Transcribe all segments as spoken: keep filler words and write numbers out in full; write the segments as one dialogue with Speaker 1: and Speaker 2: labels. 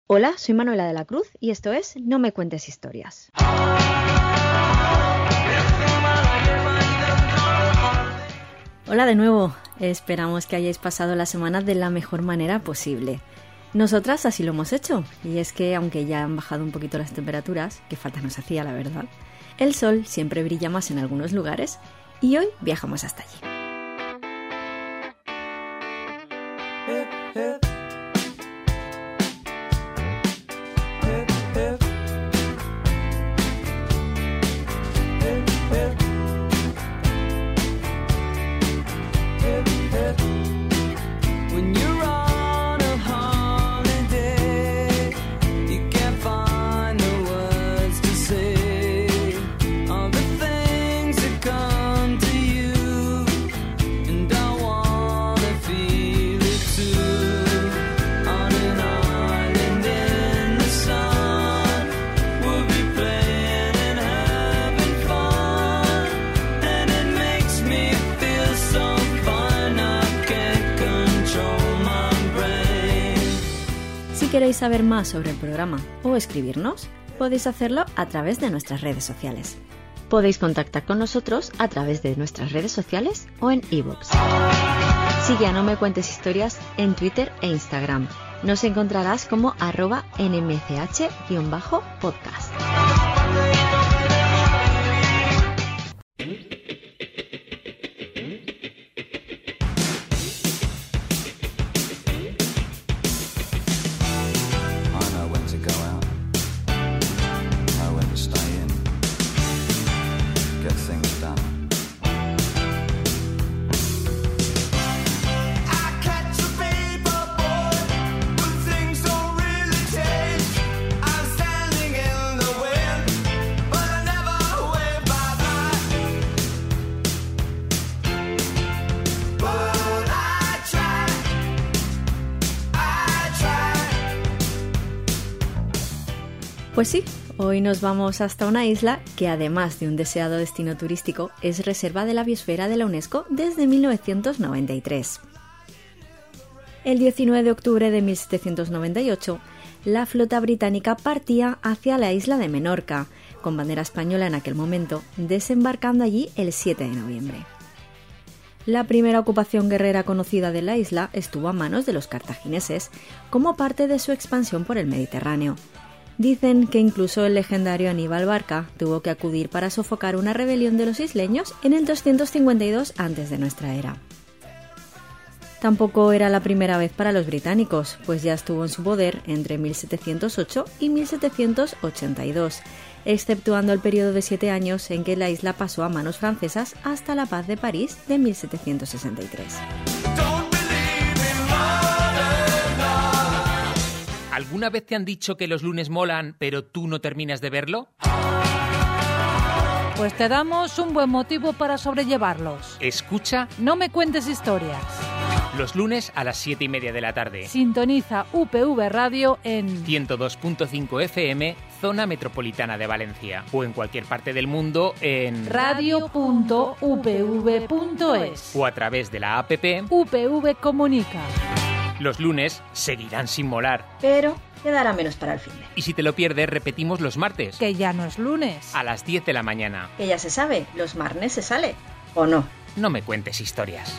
Speaker 1: Hola, soy Manuela de la Cruz y esto es No me cuentes historias. Hola de nuevo, esperamos que hayáis pasado la semana de la mejor manera posible. Nosotras así lo hemos hecho, y es que aunque ya han bajado un poquito las temperaturas, que falta nos hacía la verdad, el sol siempre brilla más en algunos lugares y hoy viajamos hasta allí. Si queréis saber más sobre el programa o escribirnos, podéis hacerlo a través de nuestras redes sociales. Podéis contactar con nosotros a través de nuestras redes sociales o en iVoox. Sigue a No me cuentes historias en Twitter e Instagram. Nos encontrarás como arroba nmch-podcast. Pues sí, hoy nos vamos hasta una isla que además de un deseado destino turístico es reserva de la biosfera de la UNESCO desde mil novecientos noventa y tres. El diecinueve de octubre de mil setecientos noventa y ocho, la flota británica partía hacia la isla de Menorca, con bandera española en aquel momento, desembarcando allí el siete de noviembre. La primera ocupación guerrera conocida de la isla estuvo a manos de los cartagineses, como parte de su expansión por el Mediterráneo. Dicen que incluso el legendario Aníbal Barca tuvo que acudir para sofocar una rebelión de los isleños en el doscientos cincuenta y dos antes de nuestra era. Tampoco era la primera vez para los británicos, pues ya estuvo en su poder entre mil setecientos ocho y mil setecientos ochenta y dos, exceptuando el periodo de siete años en que la isla pasó a manos francesas hasta la Paz de París de mil setecientos sesenta y tres.
Speaker 2: ¿Alguna vez te han dicho que los lunes molan, pero tú no terminas de verlo?
Speaker 3: Pues te damos un buen motivo para sobrellevarlos.
Speaker 2: Escucha
Speaker 3: No me cuentes historias.
Speaker 2: los lunes a las siete y media de la tarde.
Speaker 3: Sintoniza U P V Radio en
Speaker 2: ciento dos punto cinco F M, Zona Metropolitana de Valencia. O en cualquier parte del mundo en
Speaker 3: radio punto u p v punto es
Speaker 2: o a través de la app.
Speaker 3: U P V Comunica.
Speaker 2: Los lunes seguirán sin molar.
Speaker 1: Pero quedará menos para el fin de.
Speaker 2: Y si te lo pierdes, repetimos los martes.
Speaker 3: Que ya no es lunes.
Speaker 2: A las diez de la mañana.
Speaker 1: Que ya se sabe, los martes se sale, ¿o no?
Speaker 2: No me cuentes historias.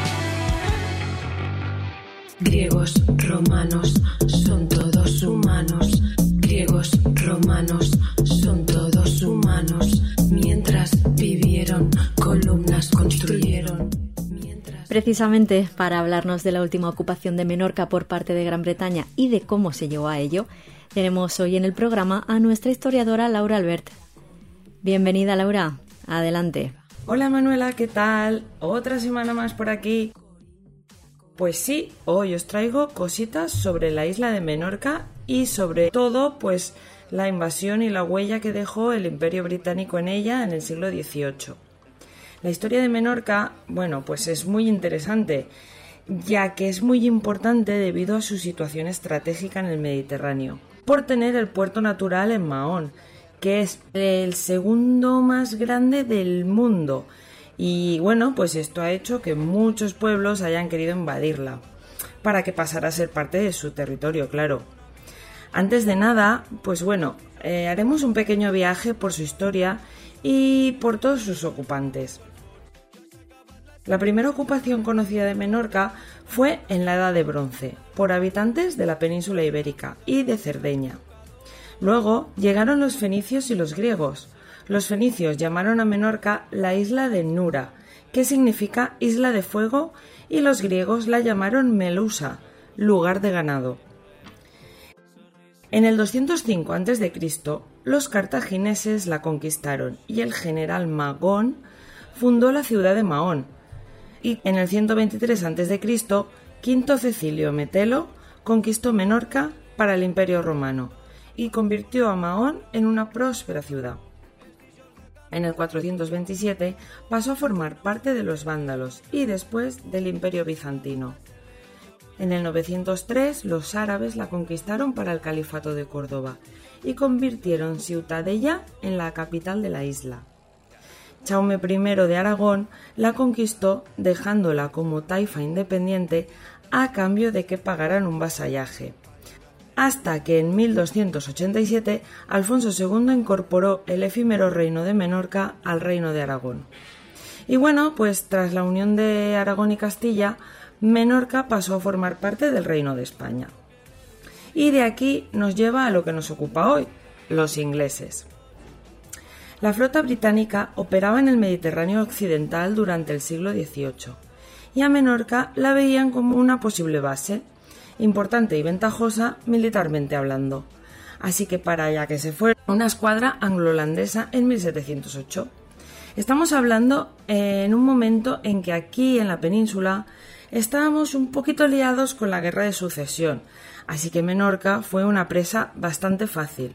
Speaker 4: Griegos, romanos, son todos humanos. Griegos, romanos, son todos humanos. Mientras vivieron, columnas construyeron.
Speaker 1: Precisamente para hablarnos de la última ocupación de Menorca por parte de Gran Bretaña y de cómo se llegó a ello, tenemos hoy en el programa a nuestra historiadora Laura Albert. Bienvenida, Laura. Adelante.
Speaker 5: Hola Manuela, ¿qué tal? Otra semana más por aquí. Pues sí, hoy os traigo cositas sobre la isla de Menorca y sobre todo, pues, la invasión y la huella que dejó el Imperio Británico en ella en el siglo dieciocho. La historia de Menorca, bueno, pues es muy interesante, ya que es muy importante debido a su situación estratégica en el Mediterráneo, por tener el puerto natural en Mahón, que es el segundo más grande del mundo. Y bueno, pues esto ha hecho que muchos pueblos hayan querido invadirla, para que pasara a ser parte de su territorio, claro. Antes de nada, pues bueno, eh, haremos un pequeño viaje por su historia y por todos sus ocupantes. La primera ocupación conocida de Menorca fue en la Edad de Bronce, por habitantes de la península ibérica y de Cerdeña. Luego llegaron los fenicios y los griegos. Los fenicios llamaron a Menorca la isla de Nura, que significa isla de fuego, y los griegos la llamaron Melusa, lugar de ganado. En el doscientos cinco antes de Cristo, los cartagineses la conquistaron y el general Magón fundó la ciudad de Mahón. Y en el ciento veintitrés antes de Cristo, Quinto Cecilio Metelo conquistó Menorca para el Imperio Romano y convirtió a Mahón en una próspera ciudad. En el cuatrocientos veintisiete pasó a formar parte de los vándalos y después del Imperio Bizantino. En el novecientos tres los árabes la conquistaron para el Califato de Córdoba y convirtieron Ciutadella en la capital de la isla. Jaume primero de Aragón la conquistó dejándola como taifa independiente a cambio de que pagaran un vasallaje. Hasta que en mil doscientos ochenta y siete Alfonso segundo incorporó el efímero reino de Menorca al reino de Aragón. Y bueno, pues tras la unión de Aragón y Castilla, Menorca pasó a formar parte del reino de España. Y de aquí nos lleva a lo que nos ocupa hoy, los ingleses. La flota británica operaba en el Mediterráneo occidental durante el siglo dieciocho y a Menorca la veían como una posible base, importante y ventajosa militarmente hablando. Así que para allá que se fue una escuadra anglo-holandesa en mil setecientos ocho. Estamos hablando en un momento en que aquí en la península estábamos un poquito liados con la guerra de sucesión, así que Menorca fue una presa bastante fácil.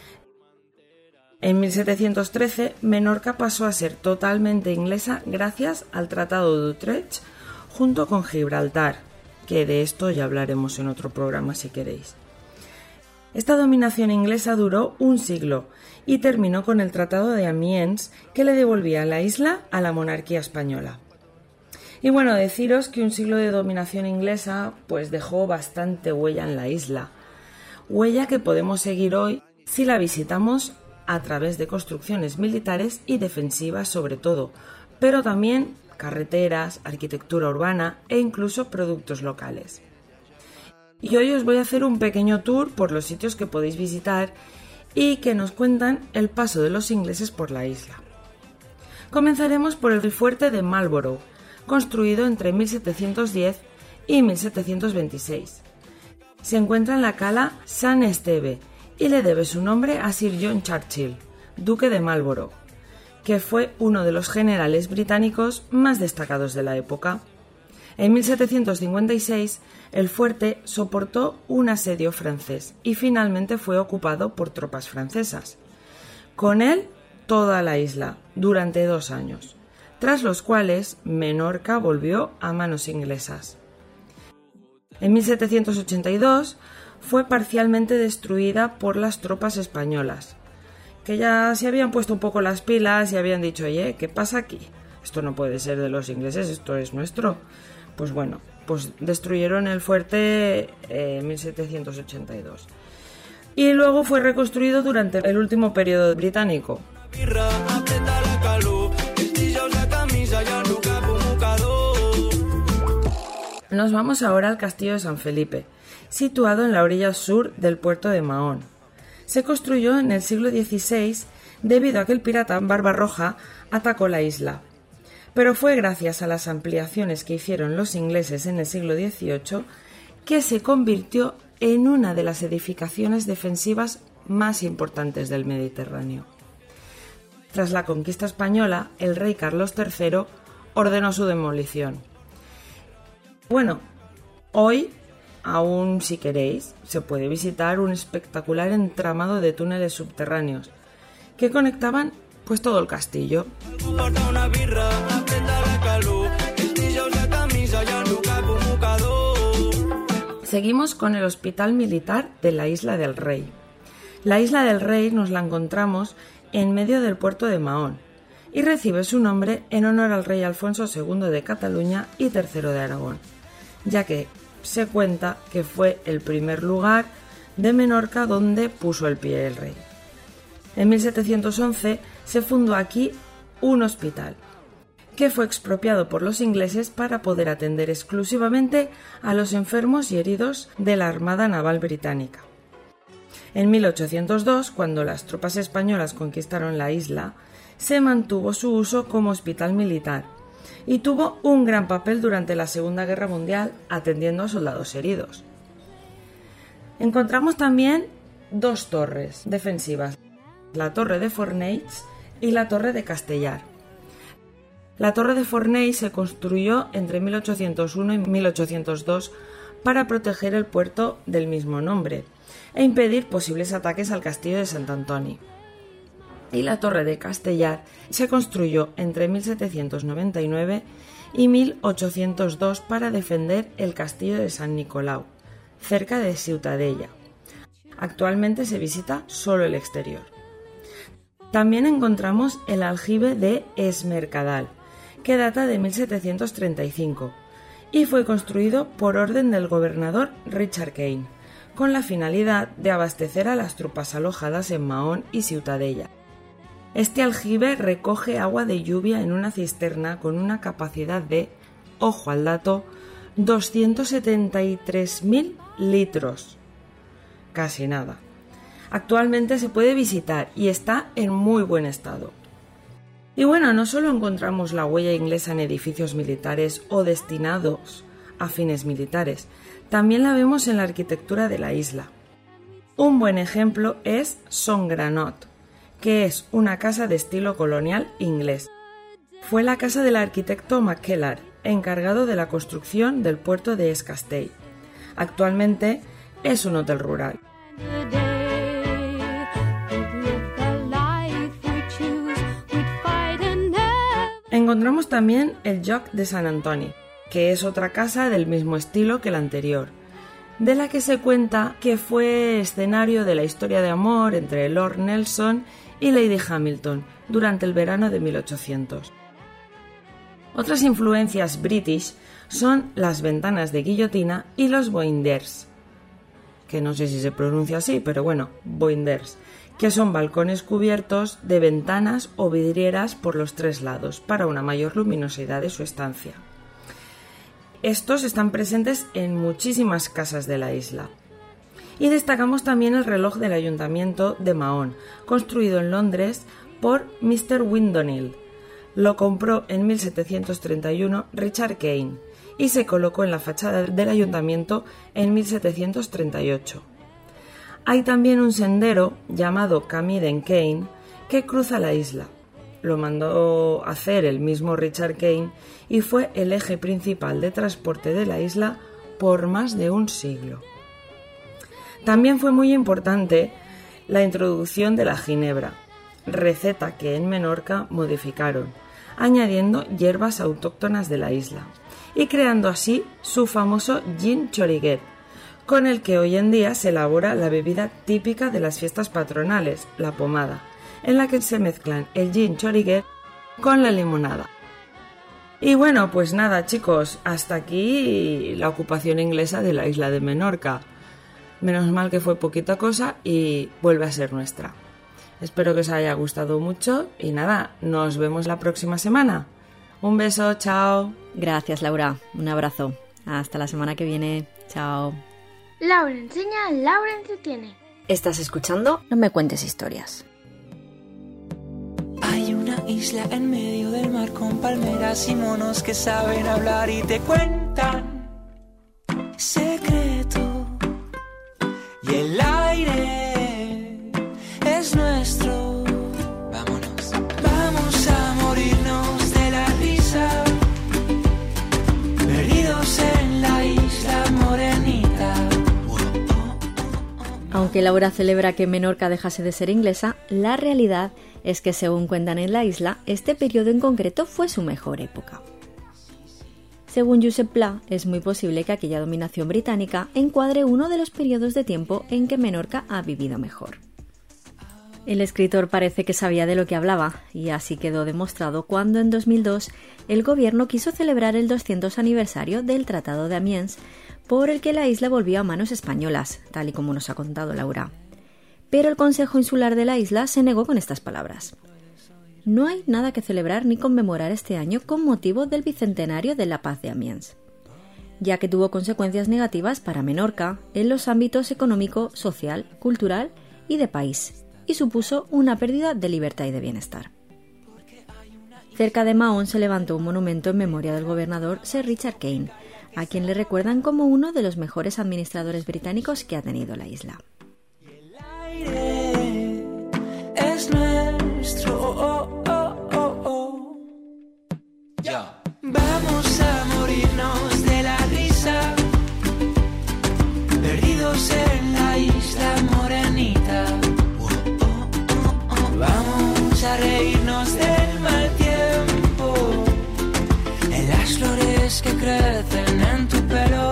Speaker 5: En mil setecientos trece, Menorca pasó a ser totalmente inglesa gracias al Tratado de Utrecht junto con Gibraltar, que de esto ya hablaremos en otro programa si queréis. Esta dominación inglesa duró un siglo y terminó con el Tratado de Amiens, que le devolvía la isla a la monarquía española. Y bueno, deciros que un siglo de dominación inglesa pues dejó bastante huella en la isla, huella que podemos seguir hoy si la visitamos a través de construcciones militares y defensivas sobre todo, pero también carreteras, arquitectura urbana e incluso productos locales. Y hoy os voy a hacer un pequeño tour por los sitios que podéis visitar y que nos cuentan el paso de los ingleses por la isla. Comenzaremos por el fuerte de Marlborough, construido entre mil setecientos diez y mil setecientos veintiséis. Se encuentra en la cala San Esteve y le debe su nombre a Sir John Churchill, duque de Marlborough, que fue uno de los generales británicos más destacados de la época. En mil setecientos cincuenta y seis, el fuerte soportó un asedio francés y finalmente fue ocupado por tropas francesas. Con él, toda la isla, durante dos años, tras los cuales Menorca volvió a manos inglesas. En mil setecientos ochenta y dos fue parcialmente destruida por las tropas españolas, que ya se habían puesto un poco las pilas y habían dicho, oye, ¿qué pasa aquí? Esto no puede ser de los ingleses, esto es nuestro. Pues bueno, pues destruyeron el fuerte en mil setecientos ochenta y dos. Y luego fue reconstruido durante el último periodo británico. Nos vamos ahora al castillo de San Felipe, situado en la orilla sur del puerto de Mahón. Se construyó en el siglo dieciséis debido a que el pirata Barbarroja atacó la isla. Pero fue gracias a las ampliaciones que hicieron los ingleses en el siglo dieciocho que se convirtió en una de las edificaciones defensivas más importantes del Mediterráneo. Tras la conquista española, el rey Carlos tercero ordenó su demolición. Bueno, hoy, aún si queréis, se puede visitar un espectacular entramado de túneles subterráneos que conectaban pues todo el castillo. Seguimos con el Hospital Militar de la Isla del Rey. La Isla del Rey nos la encontramos en medio del puerto de Mahón y recibe su nombre en honor al rey Alfonso segundo de Cataluña y tercero de Aragón, ya que se cuenta que fue el primer lugar de Menorca, donde puso el pie el rey. En mil setecientos once se fundó aquí un hospital, que fue expropiado por los ingleses para poder atender exclusivamente a los enfermos y heridos de la Armada Naval Británica. En mil ochocientos dos, cuando las tropas españolas conquistaron la isla, se mantuvo su uso como hospital militar y tuvo un gran papel durante la Segunda Guerra Mundial atendiendo a soldados heridos. Encontramos también dos torres defensivas, la Torre de Fornells y la Torre de Castellar. La Torre de Fornells se construyó entre mil ochocientos uno y mil ochocientos dos para proteger el puerto del mismo nombre e impedir posibles ataques al castillo de Sant Antoni. Y la Torre de Castellar se construyó entre mil setecientos noventa y nueve y mil ochocientos dos para defender el castillo de San Nicolau, cerca de Ciutadella. Actualmente se visita solo el exterior. También encontramos el aljibe de Es Mercadal, que data de mil setecientos treinta y cinco y fue construido por orden del gobernador Richard Kane, con la finalidad de abastecer a las tropas alojadas en Mahón y Ciutadella. Este aljibe recoge agua de lluvia en una cisterna con una capacidad de, ojo al dato, doscientos setenta y tres mil litros. Casi nada. Actualmente se puede visitar y está en muy buen estado. Y bueno, no solo encontramos la huella inglesa en edificios militares o destinados a fines militares, también la vemos en la arquitectura de la isla. Un buen ejemplo es Son Granot, que es una casa de estilo colonial inglés. Fue la casa del arquitecto Mackellar, encargado de la construcción del puerto de Es Castell. Actualmente es un hotel rural. Encontramos también el Joc de Sant Antoni, que es otra casa del mismo estilo que la anterior, de la que se cuenta que fue escenario de la historia de amor entre Lord Nelson y Lady Hamilton durante el verano de mil ochocientos. Otras influencias british son las ventanas de guillotina y los boinders, que no sé si se pronuncia así, pero bueno, boinders, que son balcones cubiertos de ventanas o vidrieras por los tres lados para una mayor luminosidad de su estancia. Estos están presentes en muchísimas casas de la isla. Y destacamos también el reloj del Ayuntamiento de Mahón, construido en Londres por mister Windonill. Lo compró en mil setecientos treinta y uno Richard Kane y se colocó en la fachada del ayuntamiento en mil setecientos treinta y ocho. Hay también un sendero llamado Camden Kane que cruza la isla. Lo mandó hacer el mismo Richard Kane y fue el eje principal de transporte de la isla por más de un siglo. También fue muy importante la introducción de la ginebra, receta que en Menorca modificaron, añadiendo hierbas autóctonas de la isla y creando así su famoso gin xoriguet, con el que hoy en día se elabora la bebida típica de las fiestas patronales, la pomada, en la que se mezclan el gin xoriguet con la limonada. Y bueno, pues nada chicos, hasta aquí la ocupación inglesa de la isla de Menorca. Menos mal que fue poquita cosa y vuelve a ser nuestra. Espero que os haya gustado mucho y nada, nos vemos la próxima semana. Un beso, chao.
Speaker 1: Gracias Laura, un abrazo. Hasta la semana que viene, chao.
Speaker 6: Laura enseña, Laura entretiene.
Speaker 1: ¿Estás escuchando? No me cuentes historias.
Speaker 7: Hay una isla en medio del mar con palmeras y monos que saben hablar y te cuentan secreto. Y el aire es nuestro. Vámonos. Vamos a morirnos de la risa, perdidos en la isla morenita.
Speaker 1: Aunque Laura celebra que Menorca dejase de ser inglesa, la realidad es que, según cuentan en la isla, este periodo en concreto fue su mejor época. Según Josep Pla, es muy posible que aquella dominación británica encuadre uno de los periodos de tiempo en que Menorca ha vivido mejor. El escritor parece que sabía de lo que hablaba, y así quedó demostrado cuando en dos mil dos el gobierno quiso celebrar el doscientos aniversario del Tratado de Amiens por el que la isla volvió a manos españolas, tal y como nos ha contado Laura. Pero el Consejo Insular de la isla se negó con estas palabras. No hay nada que celebrar ni conmemorar este año con motivo del bicentenario de la paz de Amiens, ya que tuvo consecuencias negativas para Menorca en los ámbitos económico, social, cultural y de país, y supuso una pérdida de libertad y de bienestar. Cerca de Mahón se levantó un monumento en memoria del gobernador Sir Richard Kane, a quien le recuerdan como uno de los mejores administradores británicos que ha tenido la isla.
Speaker 7: Es nuestro, oh, oh, oh, oh. Yeah. Vamos a morirnos de la risa, perdidos en la isla morenita. Oh, oh, oh, oh. Vamos a reírnos del mal tiempo, en las flores que crecen en tu pelo.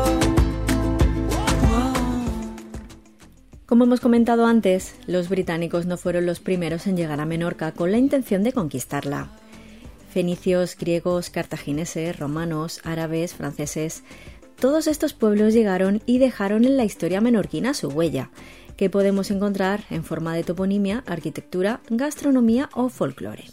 Speaker 1: Como hemos comentado antes, los británicos no fueron los primeros en llegar a Menorca con la intención de conquistarla. Fenicios, griegos, cartagineses, romanos, árabes, franceses, todos estos pueblos llegaron y dejaron en la historia menorquina su huella, que podemos encontrar en forma de toponimia, arquitectura, gastronomía o folclore.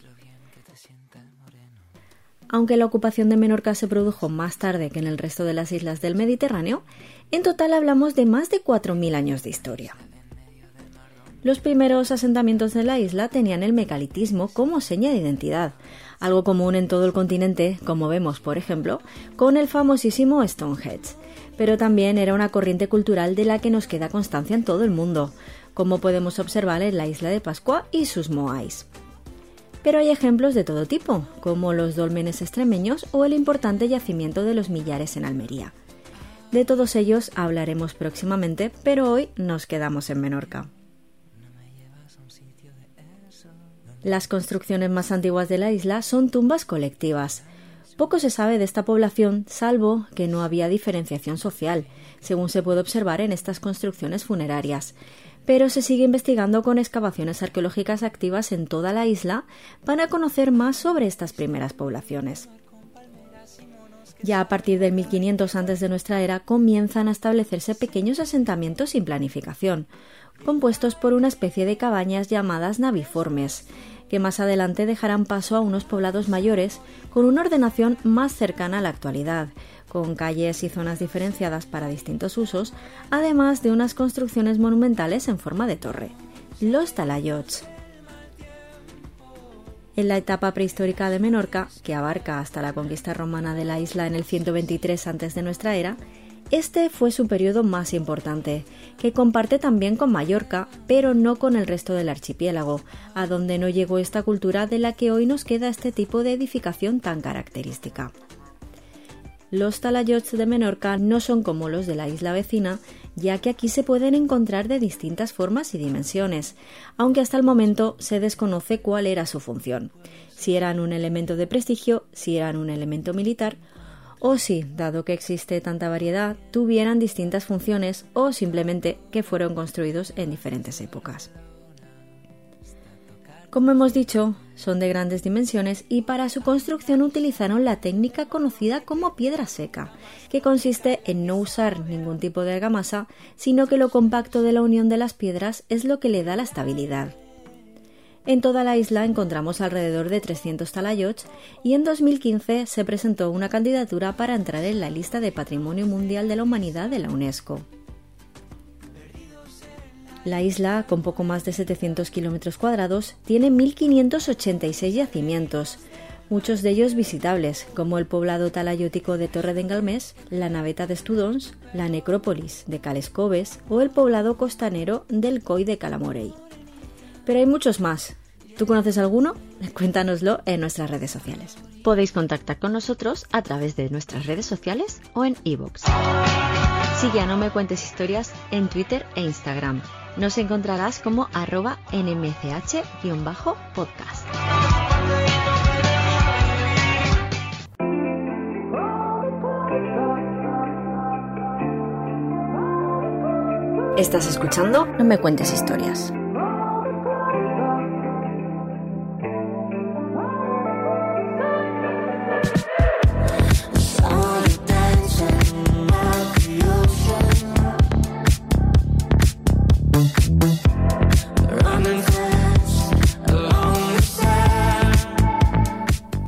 Speaker 1: Aunque la ocupación de Menorca se produjo más tarde que en el resto de las islas del Mediterráneo, en total hablamos de más de cuatro mil años de historia. Los primeros asentamientos de la isla tenían el megalitismo como seña de identidad, algo común en todo el continente, como vemos, por ejemplo, con el famosísimo Stonehenge, pero también era una corriente cultural de la que nos queda constancia en todo el mundo, como podemos observar en la isla de Pascua y sus moais. Pero hay ejemplos de todo tipo, como los dólmenes extremeños o el importante yacimiento de los Millares en Almería. De todos ellos hablaremos próximamente, pero hoy nos quedamos en Menorca. Las construcciones más antiguas de la isla son tumbas colectivas. Poco se sabe de esta población, salvo que no había diferenciación social, según se puede observar en estas construcciones funerarias. Pero se sigue investigando con excavaciones arqueológicas activas en toda la isla para conocer más sobre estas primeras poblaciones. Ya a partir del mil quinientos antes de nuestra era comienzan a establecerse pequeños asentamientos sin planificación, compuestos por una especie de cabañas llamadas naviformes, que más adelante dejarán paso a unos poblados mayores con una ordenación más cercana a la actualidad, con calles y zonas diferenciadas para distintos usos, además de unas construcciones monumentales en forma de torre, los talayots. En la etapa prehistórica de Menorca, que abarca hasta la conquista romana de la isla en el ciento veintitrés antes de nuestra era, este fue su periodo más importante, que comparte también con Mallorca, pero no con el resto del archipiélago, a donde no llegó esta cultura de la que hoy nos queda este tipo de edificación tan característica. Los talayots de Menorca no son como los de la isla vecina, ya que aquí se pueden encontrar de distintas formas y dimensiones, aunque hasta el momento se desconoce cuál era su función, si eran un elemento de prestigio, si eran un elemento militar, o si, dado que existe tanta variedad, tuvieran distintas funciones o simplemente que fueron construidos en diferentes épocas. Como hemos dicho, son de grandes dimensiones y para su construcción utilizaron la técnica conocida como piedra seca, que consiste en no usar ningún tipo de argamasa, sino que lo compacto de la unión de las piedras es lo que le da la estabilidad. En toda la isla encontramos alrededor de trescientos talayots y en dos mil quince se presentó una candidatura para entrar en la lista de Patrimonio Mundial de la Humanidad de la UNESCO. La isla, con poco más de setecientos kilómetros cuadrados, tiene mil quinientos ochenta y seis yacimientos, muchos de ellos visitables, como el poblado talayótico de Torre d'en Galmés, la naveta de Estudons, la necrópolis de Cales Coves o el poblado costanero del Coll de Calamorey. Pero hay muchos más. ¿Tú conoces alguno? Cuéntanoslo en nuestras redes sociales. Podéis contactar con nosotros a través de nuestras redes sociales o en iVoox. Sigue a No Me Cuentes Historias en Twitter e Instagram. Nos encontrarás como arroba nmch-podcast. Estás escuchando No Me Cuentes Historias.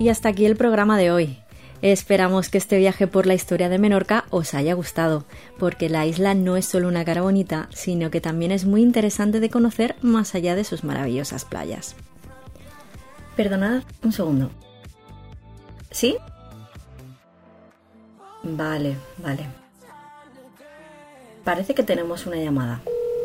Speaker 1: Y hasta aquí el programa de hoy. Esperamos que este viaje por la historia de Menorca os haya gustado, porque la isla no es solo una cara bonita, sino que también es muy interesante de conocer más allá de sus maravillosas playas. Perdonad un segundo. ¿Sí? Vale, vale. Parece que tenemos una llamada.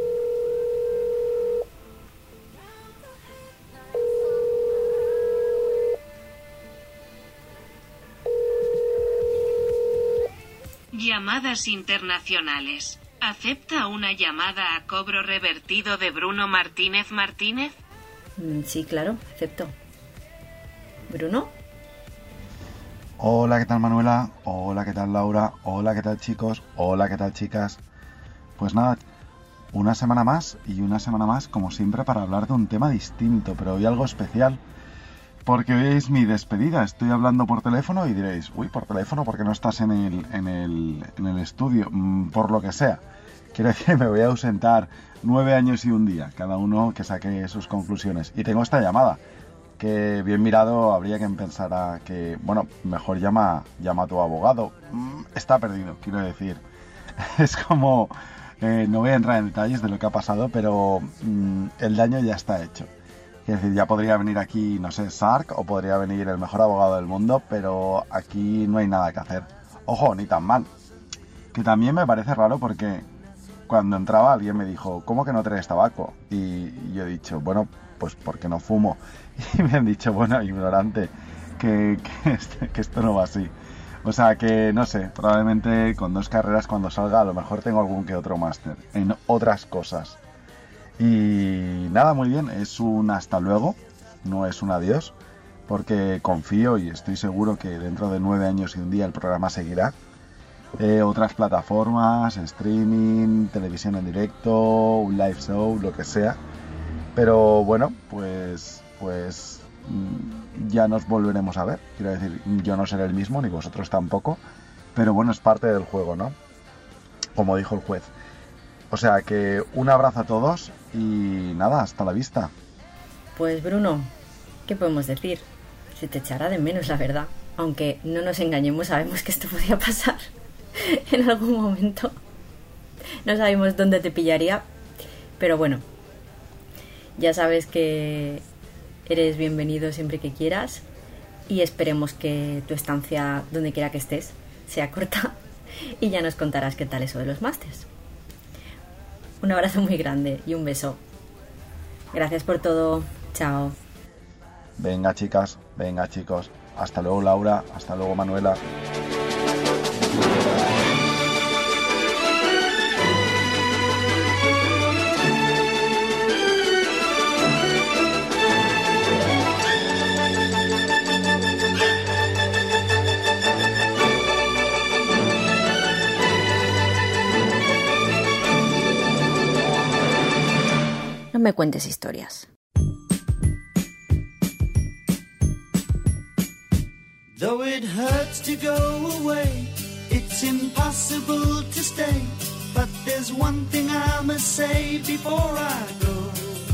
Speaker 8: Llamadas internacionales. ¿Acepta una llamada a cobro revertido de Bruno Martínez Martínez?
Speaker 1: Mm, sí, claro, acepto. ¿Bruno?
Speaker 9: Hola, ¿qué tal Manuela? Hola, ¿qué tal Laura? Hola, ¿qué tal chicos? Hola, ¿qué tal chicas? Pues nada, una semana más y una semana más, como siempre, para hablar de un tema distinto, pero hoy algo especial. Porque hoy es mi despedida, estoy hablando por teléfono y diréis, uy, por teléfono, ¿por qué no estás en el, en el, en el estudio? Mm, por lo que sea. Quiero decir, me voy a ausentar nueve años y un día, cada uno que saque sus conclusiones. Y tengo esta llamada, que bien mirado habría quien pensara que, bueno, mejor llama, llama a tu abogado. Mm, está perdido, quiero decir. Es como, eh, no voy a entrar en detalles de lo que ha pasado, pero mm, el daño ya está hecho. Es decir, ya podría venir aquí, no sé, Sark, o podría venir el mejor abogado del mundo, pero aquí no hay nada que hacer. Ojo, ni tan mal. Que también me parece raro porque cuando entraba alguien me dijo, ¿cómo que no traes tabaco? Y yo he dicho, bueno, pues porque no fumo. Y me han dicho, bueno, ignorante, que, que, este, que esto no va así. O sea que, no sé, probablemente con dos carreras cuando salga a lo mejor tengo algún que otro máster en otras cosas. Y nada, muy bien, es un hasta luego, no es un adiós, porque confío y estoy seguro que dentro de nueve años y un día el programa seguirá. Eh, otras plataformas, streaming, televisión en directo, un live show, lo que sea. Pero bueno, pues, pues ya nos volveremos a ver. Quiero decir, yo no seré el mismo, ni vosotros tampoco, pero bueno, es parte del juego, ¿no? Como dijo el juez. O sea que un abrazo a todos y nada, hasta la vista.
Speaker 1: Pues Bruno, ¿qué podemos decir? Se te echará de menos, la verdad. Aunque no nos engañemos, sabemos que esto podía pasar en algún momento. No sabemos dónde te pillaría, pero bueno, ya sabes que eres bienvenido siempre que quieras y esperemos que tu estancia donde quiera que estés sea corta y ya nos contarás qué tal eso de los másters. Un abrazo muy grande y un beso. Gracias por todo. Chao.
Speaker 9: Venga, chicas. Venga, chicos. Hasta luego, Laura. Hasta luego, Manuela.
Speaker 1: No me cuentes historias.
Speaker 7: Though it hurts to go away, it's impossible to stay. But there's one thing I must say before I go.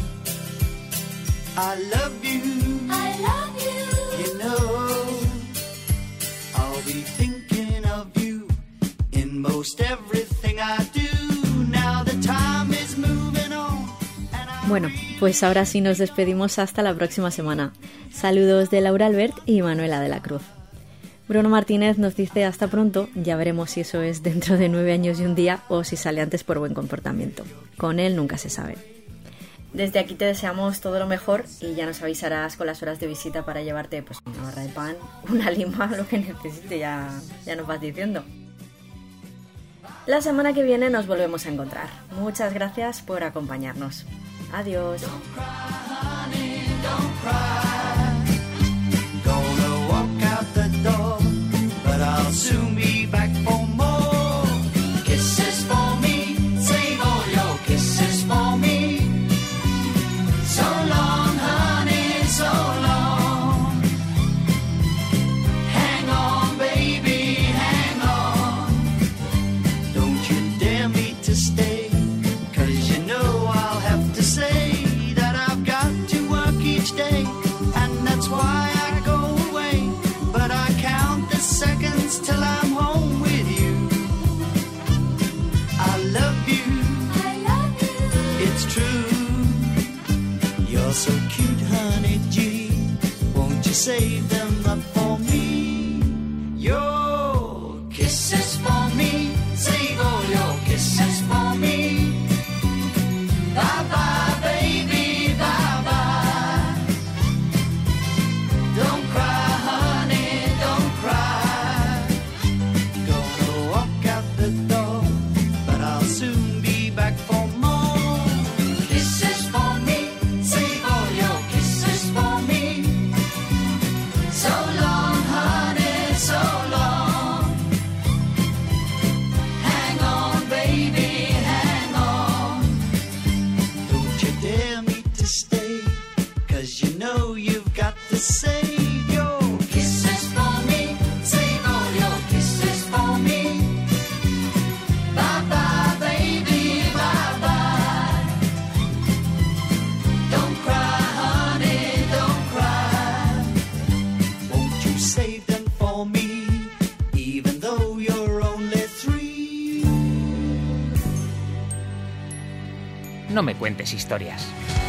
Speaker 7: I love you. I love you. You know, I'll be thinking of you in most everything I do. Now the time is moving on.
Speaker 1: Bueno, pues ahora sí nos despedimos hasta la próxima semana. Saludos de Laura Albert y Manuela de la Cruz. Bruno Martínez nos dice hasta pronto, ya veremos si eso es dentro de nueve años y un día o si sale antes por buen comportamiento. Con él nunca se sabe. Desde aquí te deseamos todo lo mejor y ya nos avisarás con las horas de visita para llevarte pues una barra de pan, una lima, lo que necesite, ya, ya nos vas diciendo. La semana que viene nos volvemos a encontrar. Muchas gracias por acompañarnos. Adiós.
Speaker 7: Day, and that's why I go away.
Speaker 10: so cute, honey G. Won't you save them up for me? Your kisses for me. Save all your kisses for me. Bye bye, baby, bye bye. Don't cry, honey, don't cry. Gonna walk out the door, but I'll soon be back for more. Kisses for me, save all your kisses for me. So long, honey, so long. Hang on, baby, hang on. Don't you dare me to stay, 'cause you know you've got to save your kisses for me. Save all your kisses for me. Bye bye, baby, bye bye. Don't cry, honey, don't cry. Won't you save them for me, even though you're only three?
Speaker 2: No me cuentes historias.